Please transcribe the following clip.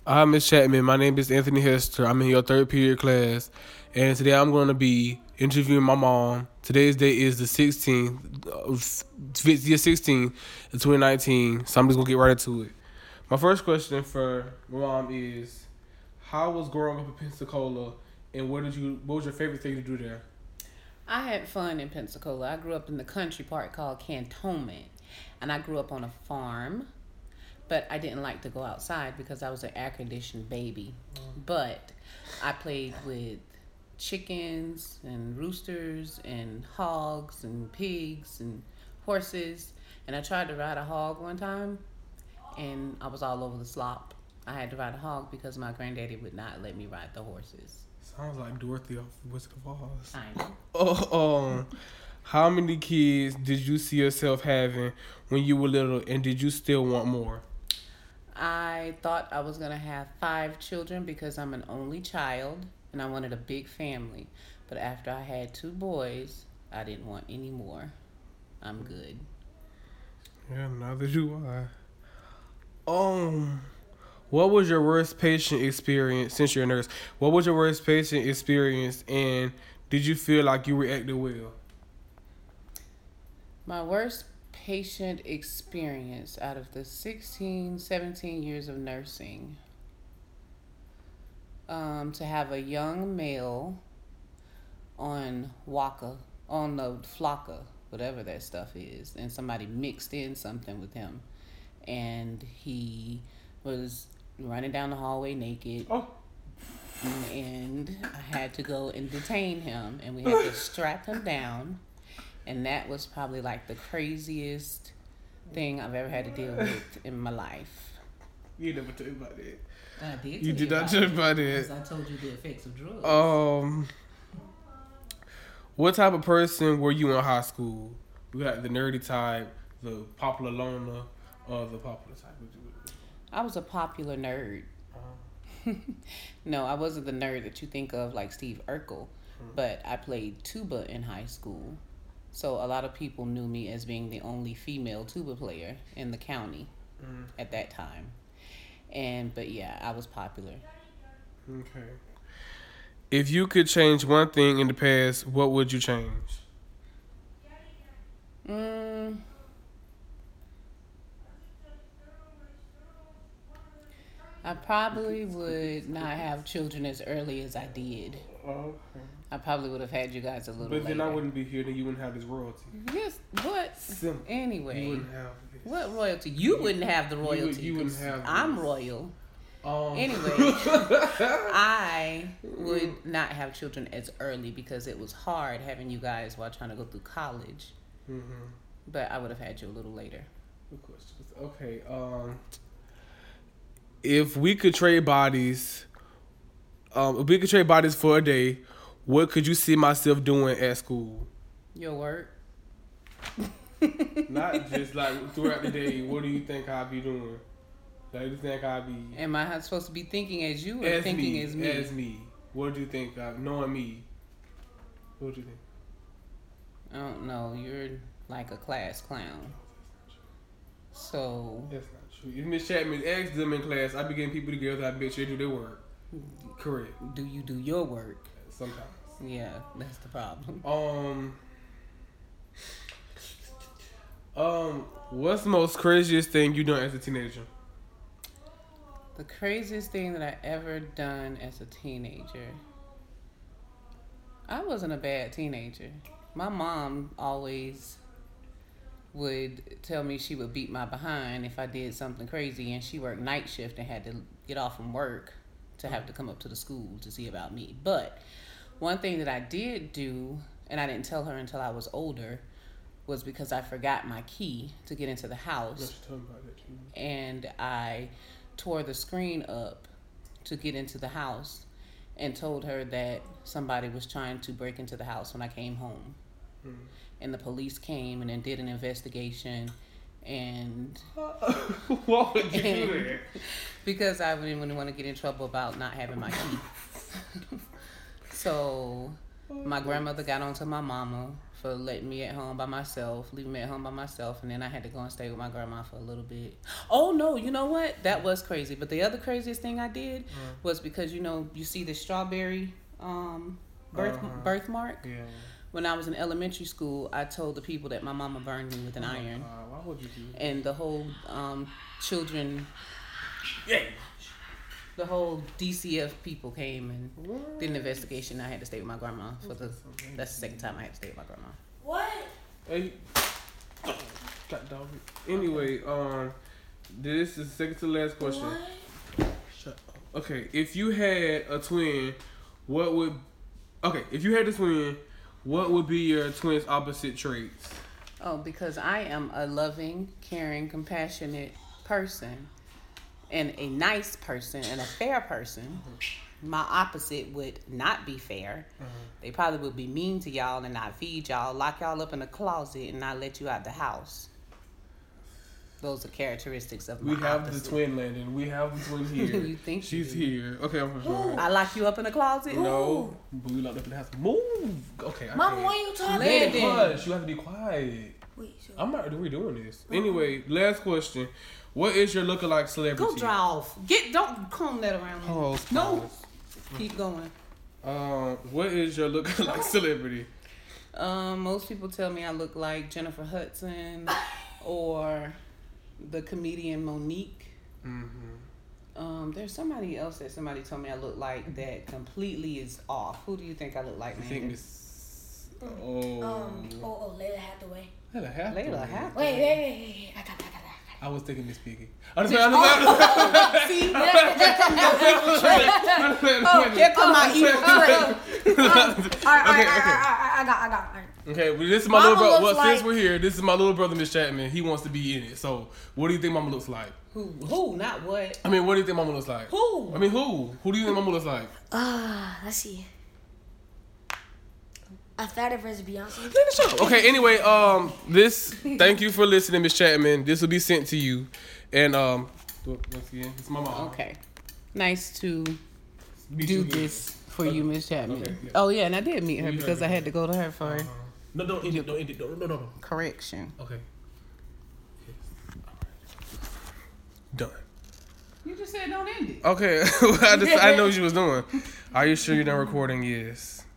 Hi, Miss Chapman. My name is Anthony Hester. I'm in your third period class, and today I'm going to be interviewing my mom. Today's date is the 16th, year 16th, 2019. So I'm just gonna get right into it. My first question for my mom is, how was growing up in Pensacola, and what was your favorite thing to do there? I had fun in Pensacola. I grew up in the country part called Cantonment, and I grew up on a farm, but I didn't like to go outside because I was an air conditioned baby. But I played with chickens and roosters and hogs and pigs and horses, and I tried to ride a hog one time, and I was all over the slop. I had to ride a hog because my granddaddy would not let me ride the horses. Sounds like Dorothy off Wizard of Oz. I know. How many kids did you see yourself having when you were little, and did you still want more? I thought I was going to have 5 children because I'm an only child and I wanted a big family. But after I had 2 boys, I didn't want any more. I'm good. Yeah, neither do I. What was your worst patient experience since you're a nurse? What was your worst patient experience, and did you feel like you reacted well? My worst patient experience out of the 16, 17 years of nursing, to have a young male on Waka, on the Flocka, whatever that stuff is, and somebody mixed in something with him, and he was running down the hallway naked. Oh. And I had to go and detain him, and we had to strap him down, and that was probably like the craziest thing I've ever had to deal with in my life. You never told me about that. I did. You did not tell me about Because that. I told you the effects of drugs. What type of person were you in high school? You got the nerdy type, the popular loner, or the popular type? I was a popular nerd. No, I wasn't the nerd that you think of like Steve Urkel, but I played tuba in high school. So a lot of people knew me as being the only female tuba player in the county at that time. But yeah, I was popular. Okay. If you could change one thing in the past, what would you change? I probably would not have children as early as I did. Okay. I probably would have had you guys a little But then later. I wouldn't be here, then you wouldn't have this royalty. Yes, what? Simple. Anyway. You wouldn't have this. What royalty? You wouldn't have the royalty. You wouldn't have I'm this. royal. Anyway. I would not have children as early because it was hard having you guys while trying to go through college. Mm-hmm. But I would have had you a little later. Good questions. Okay. If we could trade bodies, for a day, what could you see myself doing at school? Your work. Not just like throughout the day. What do you think I'll be doing? Like, you think I'll be? Am I supposed to be thinking as you or thinking as me? As me. What do you think? Knowing me. What do you think? I don't know. You're like a class clown. So. That's not true. If Miss Chapman asked them in class, I be getting people together. I bet you they do their work. Correct. Do you do your work? Sometimes. Yeah, that's the problem. What's the most craziest thing you done as a teenager? The craziest thing that I ever done as a teenager. I wasn't a bad teenager. My mom always would tell me she would beat my behind if I did something crazy, and she worked night shift and had to get off from work to have to come up to the school to see about me. But one thing that I did do, and I didn't tell her until I was older, was because I forgot my key to get into the house. And I tore the screen up to get into the house and told her that somebody was trying to break into the house when I came home. And the police came and then did an investigation, and what would you do that? Because I didn't want to get in trouble about not having my key. So my grandmother got onto my mama for letting me at home by myself, leaving me at home by myself, and then I had to go and stay with my grandma for a little bit. Oh no, you know what? That was crazy. But the other craziest thing I did was because you see the strawberry birthmark. Yeah. When I was in elementary school, I told the people that my mama burned me with an iron. Why would you do that? And the whole children. Yeah. The whole DCF people came and did an investigation. I had to stay with my grandma that's the second time I had to stay with my grandma. What? Hey. God dog. Anyway, this is the second to last question. What? Shut up. Okay, if you had a twin, if you had a twin, what would be your twin's opposite traits? Oh, because I am a loving, caring, compassionate person. And a nice person and a fair person. My opposite would not be fair. They probably would be mean to y'all and not feed y'all, lock y'all up in a closet and not let you out the house. Those are characteristics of my We have opposite. the twin landing. We have the twin here. You think she's you do. here? Okay, I'm sorry. I lock you up in a closet? No, but we locked up in the house. Move. Okay, I Mama, can't. why you talking? Landon. Hush. You have to be quiet. Wait, so I'm not redoing this. Anyway, last question. What is your lookalike celebrity? Go dry off. Don't comb that around. Pause, No. pause. Keep going. What is your lookalike celebrity? Most people tell me I look like Jennifer Hudson or the comedian Monique. There's somebody else that somebody told me I look like that completely is off. Who do you think I look like, I man? think Miss. Layla Hathaway. Layla Hathaway. Layla Hathaway. Wait. I got that. I was thinking Miss Piggy. See, here Oh, come my evil twin. I got. Okay, well, this is my Mama little brother. looks Well, since like- we're here, this is my little brother, Miss Chapman. He wants to be in it. So, what do you think Mama looks like? Who? Not what? I mean, what do you think Mama looks like? Who? I mean, who? Who do you think Mama looks like? Let's see. A fatter versus Beyonce. Okay, anyway, thank you for listening, Miss Chapman. This will be sent to you. And, once again, it's my mom. Okay. Nice to Meet do you again. this for you, Miss Chapman. Okay, yeah. Oh, yeah, and I did meet her You because heard I me. had to go to her for No, don't end it. No. correction. Okay. Done. You just said don't end it. Okay, I know what you was doing. Are you sure you're done recording? Yes.